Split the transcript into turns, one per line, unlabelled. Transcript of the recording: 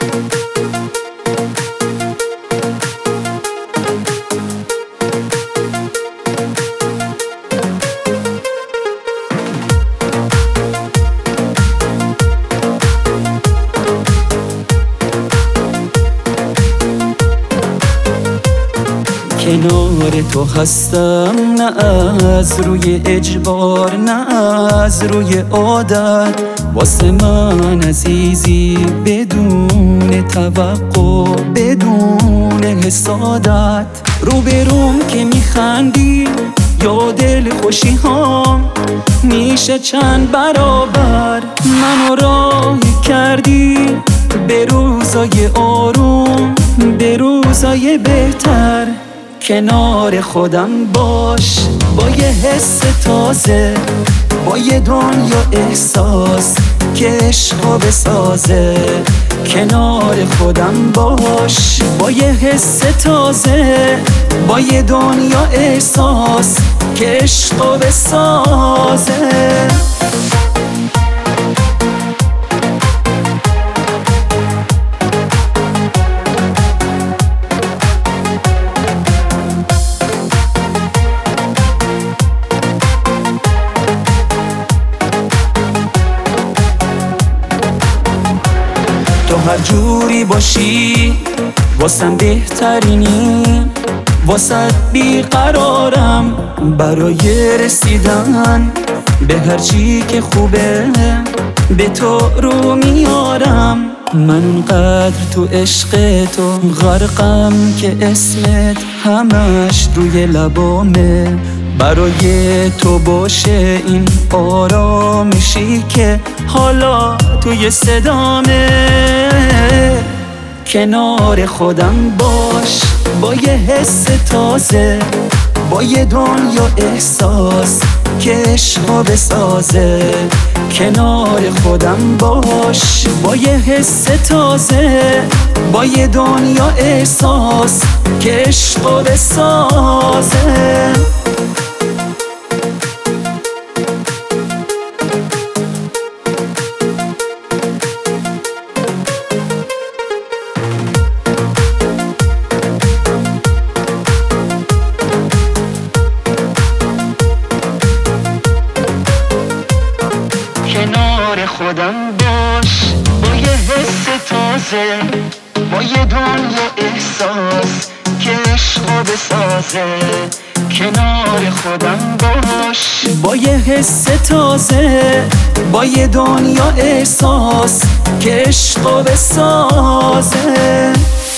کنار تو هستم، نه از روی اجبار نه از روی عادت، واسه من عزیزی بدون توقع بدون حسادت. روبروم که میخندی یا دل خوشی هام میشه چند برابر. منو راهی کردی به روزای آروم به روزای بهتر. کنار خودم باش با یه حس تازه، با یه دنیا احساس که عشقو بسازه. کنار خودم باش با یه حس تازه، با یه دنیا احساس که عشقو بسازه. تو هر جوری باشی واسم بهترینی، واسه بیقرارم برای رسیدن به هر چی که خوبه به تو رو میارم. من اونقدر تو عشق تو غرقم که اسمت همش روی لبامه. برای تو باشه این آرامشی که حالا توی صدامه. کنار خودم باش با یه حس تازه، با یه دنیا احساس که عشقو بسازه. کنار خودم باش با یه حس تازه، با یه دنیا احساس که عشقو بسازه. کنار خودم باش با یه حس تازه، با یه دنیا احساس که عشقو بسازه. کنار خودم باش با یه حس تازه، با یه دنیا احساس که عشقو بسازه.